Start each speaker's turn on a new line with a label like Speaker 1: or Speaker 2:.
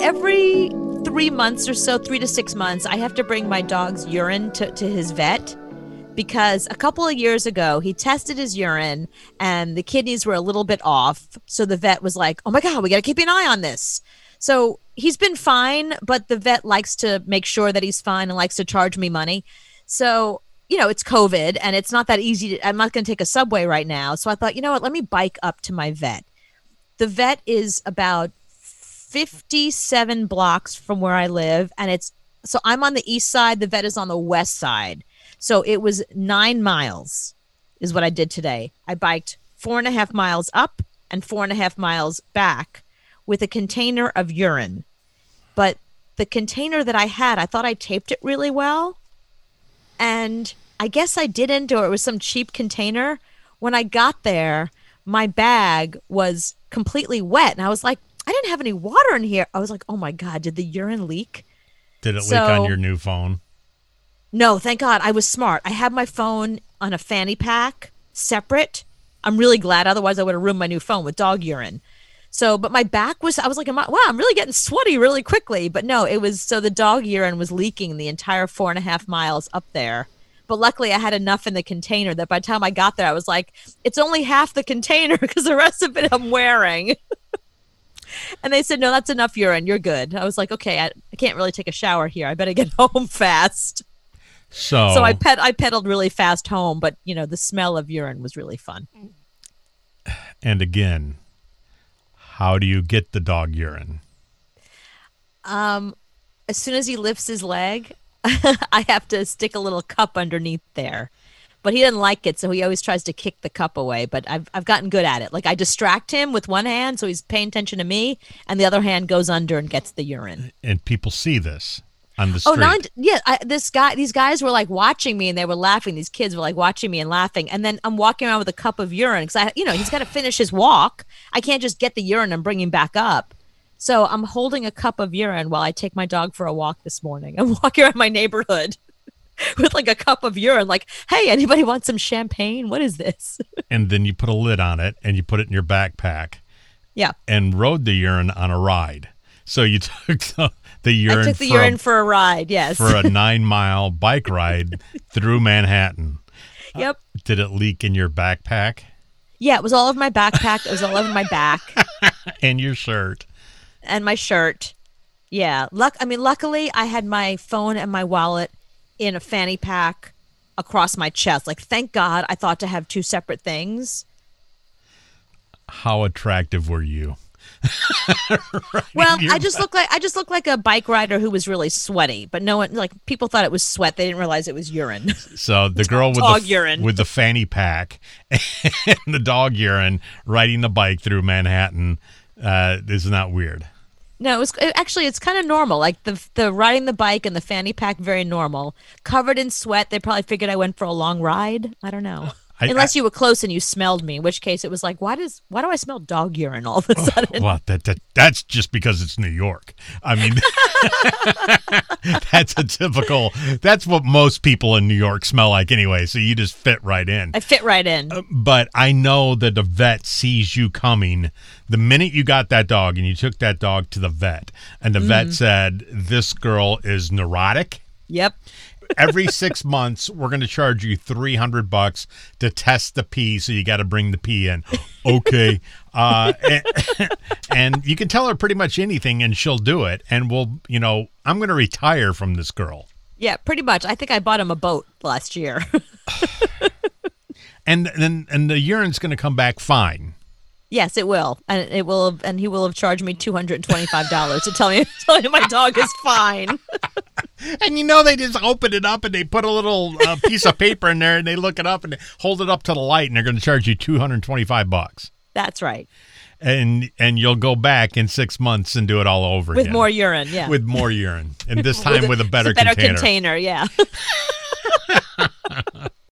Speaker 1: every 3 months or so, 3 to 6 months, I have to bring my dog's urine to his vet because a couple of years ago, he tested his urine and the kidneys were a little bit off. So the vet was like, oh my God, we got to keep an eye on this. So he's been fine, but the vet likes to make sure that he's fine and likes to charge me money. So, it's COVID and it's not that easy. I'm not going to take a subway right now. So I thought, you know what, let me bike up to my vet. The vet is about 57 blocks from where I live. And so I'm on the east side. The vet is on the west side. So it was 9 miles is what I did today. I biked 4.5 miles up and 4.5 miles back with a container of urine. But the container that I had, I thought I taped it really well. And I guess I didn't, or it was some cheap container. When I got there, my bag was completely wet. And I was like, I didn't have any water in here. I was like, oh my God, did the urine leak?
Speaker 2: Did it leak on your new phone?
Speaker 1: No, thank God. I was smart. I had my phone on a fanny pack, separate. I'm really glad. Otherwise, I would have ruined my new phone with dog urine. So, but my back I was like, wow, I'm really getting sweaty really quickly. But no, so the dog urine was leaking the entire 4.5 miles up there. But luckily, I had enough in the container that by the time I got there, I was like, it's only half the container because the rest of it I'm wearing. And they said, no, that's enough urine. You're good. I was like, okay, I can't really take a shower here. I better get home fast. So I pedaled really fast home, but the smell of urine was really fun.
Speaker 2: And again, how do you get the dog urine?
Speaker 1: As soon as he lifts his leg, I have to stick a little cup underneath there. But he doesn't like it, so he always tries to kick the cup away. But I've gotten good at it. Like I distract him with one hand, so he's paying attention to me, and the other hand goes under and gets the urine.
Speaker 2: And people see this on the street.
Speaker 1: These guys were like watching me, and they were laughing. These kids were like watching me and laughing. And then I'm walking around with a cup of urine because he's got to finish his walk. I can't just get the urine and bring him back up. So I'm holding a cup of urine while I take my dog for a walk this morning. I'm walking around my neighborhood with like a cup of urine, like, hey, anybody want some champagne? What is this?
Speaker 2: And then you put a lid on it and you put it in your backpack.
Speaker 1: Yeah.
Speaker 2: And rode the urine on a ride. So you took the urine.
Speaker 1: I took the urine for a ride, yes.
Speaker 2: For a 9-mile bike ride through Manhattan.
Speaker 1: Yep.
Speaker 2: Did it leak in your backpack?
Speaker 1: Yeah, it was all over my backpack. It was all over my back.
Speaker 2: And your shirt.
Speaker 1: And my shirt. Yeah. Luckily, I had my phone and my wallet in a fanny pack across my chest. Like, thank God I thought to have two separate things.
Speaker 2: How attractive were you?
Speaker 1: Well, I just look like a bike rider who was really sweaty, but no one, like, people thought it was sweat. They didn't realize it was urine.
Speaker 2: So the girl with the fanny pack and the dog urine riding the bike through Manhattan is not weird.
Speaker 1: No, it's kind of normal. Like the riding the bike and the fanny pack, very normal. Covered in sweat. They probably figured I went for a long ride. I don't know. Unless you were close and you smelled me, in which case it was like, why do I smell dog urine all of a sudden?
Speaker 2: Well, that's just because it's New York. I mean, that's what most people in New York smell like anyway, so you just fit right in.
Speaker 1: I fit right in.
Speaker 2: But I know that the vet sees you coming the minute you got that dog and you took that dog to the vet, and the vet said, this girl is neurotic.
Speaker 1: Yep.
Speaker 2: Every 6 months, we're going to charge you $300 to test the pee, so you got to bring the pee in. Okay. And you can tell her pretty much anything, and she'll do it. And I'm going to retire from this girl.
Speaker 1: Yeah, pretty much. I think I bought him a boat last year.
Speaker 2: And the urine's going to come back fine.
Speaker 1: Yes, it will, and he will have charged me $225 to tell me my dog is fine.
Speaker 2: And they just open it up and they put a little piece of paper in there and they look it up and they hold it up to the light and they're going to charge you $225.
Speaker 1: That's right.
Speaker 2: And you'll go back in 6 months and do it all over again.
Speaker 1: With more urine, yeah.
Speaker 2: With more urine, and this time with a better container.
Speaker 1: container, yeah.